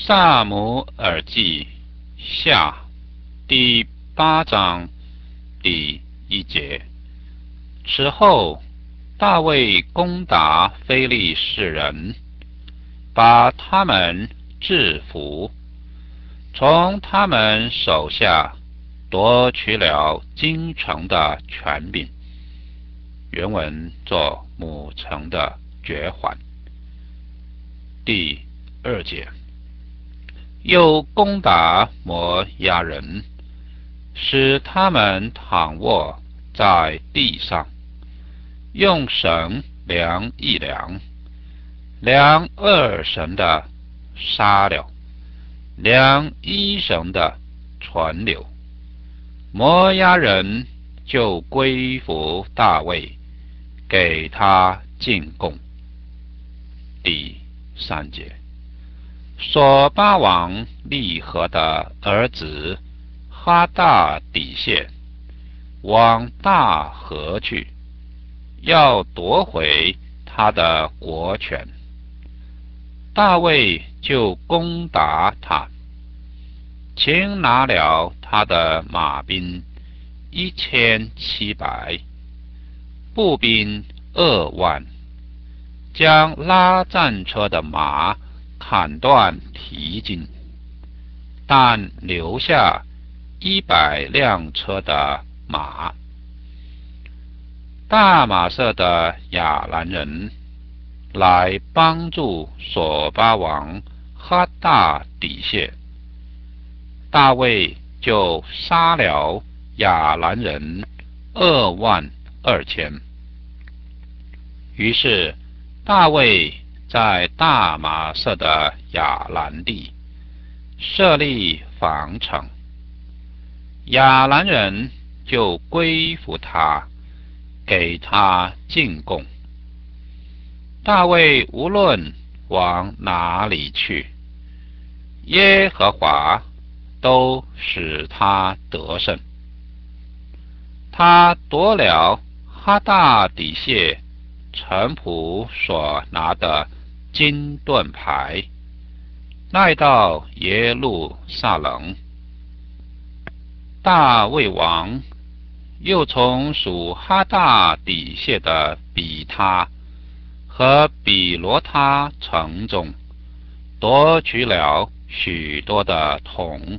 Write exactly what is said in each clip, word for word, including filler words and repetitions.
撒母耳记下第八章第一节。此后，大卫攻打非利士人，把他们制服，从他们手下夺取了京城的权柄。原文作母城的绝环。第二节，又攻打摩押人，使他们躺卧在地上，用绳量一量，量二绳的杀了，量一绳的存留。摩押人就归服大卫，给他进贡。第三节，索巴王利和的儿子哈大底谢往大河去，要夺回他的国权。大卫就攻打他，擒拿了他的马兵一千七百，步兵二万，将拉战车的马砍断蹄筋，但留下一百辆车的马。大马色的亚兰人来帮助索巴王哈大底谢，大卫就杀了亚兰人二万二千。于是大卫在大马色的亚兰地设立防城，亚兰人就归服他，给他进贡。大卫无论往哪里去，耶和华都使他得胜。他夺了哈大底谢臣仆所拿的金盾牌，带到耶路撒冷。大卫王又从属哈大底谢的比他和比罗他城中夺取了许多的铜。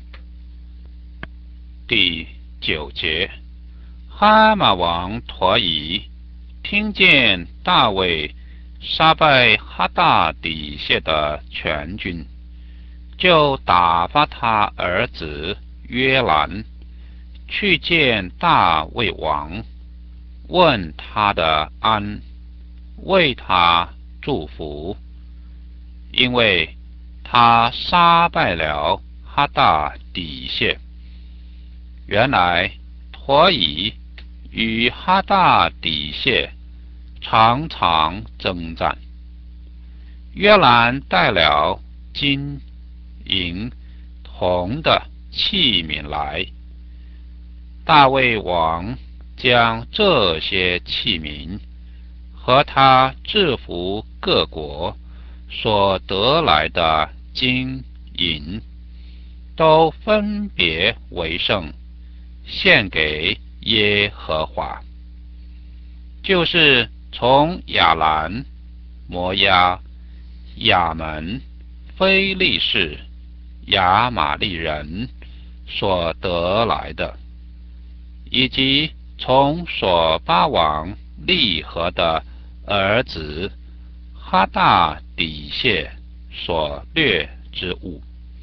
第九节，哈马王陀以听见大卫杀败哈大底谢的全军，就打发他儿子约兰去见大卫王，问他的安，为他祝福，因为他杀败了哈大底谢。原来陀以与哈大底谢常常征战。约兰带了金、银、铜的器皿来，大卫王将这些器皿和他制服各国所得来的金银，都分别为圣，献给耶和华。就是从亚兰、摩押、亚门、非利士、亚玛利人所得来的，以及从索巴王利和的儿子哈大底谢所掠之物。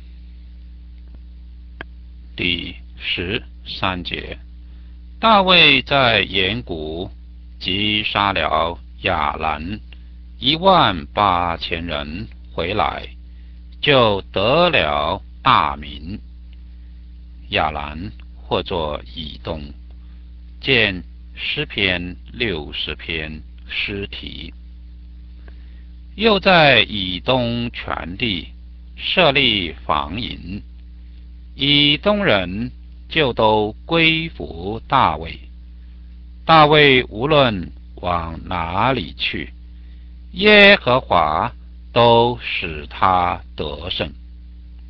第十三节，大卫在岩谷击杀了亚兰一万八千人，回来就得了大名。亚兰或作以东，见诗篇六十篇诗题。又在以东全地设立防营，以东人就都归服大卫。大卫无论往哪里去，耶和华都使他得胜。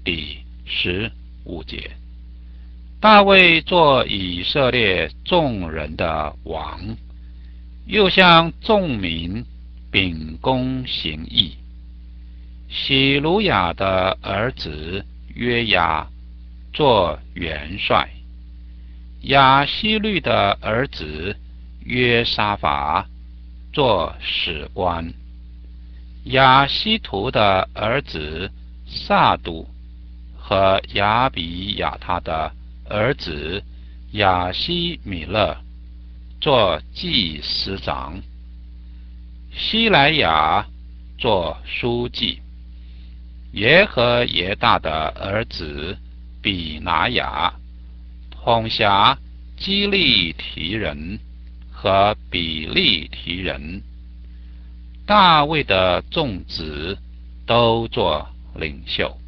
第十五节。大卫做以色列众人的王，又向众民秉公行义。喜鲁雅的儿子约押做元帅，亚希律的儿子约沙法做史官，亚希图的儿子撒督和亚比亚他的儿子亚希米勒做祭司长，希莱亚做书记，耶和耶大的儿子比拿雅统辖基利提人和比利提人。大卫的众子都做领袖。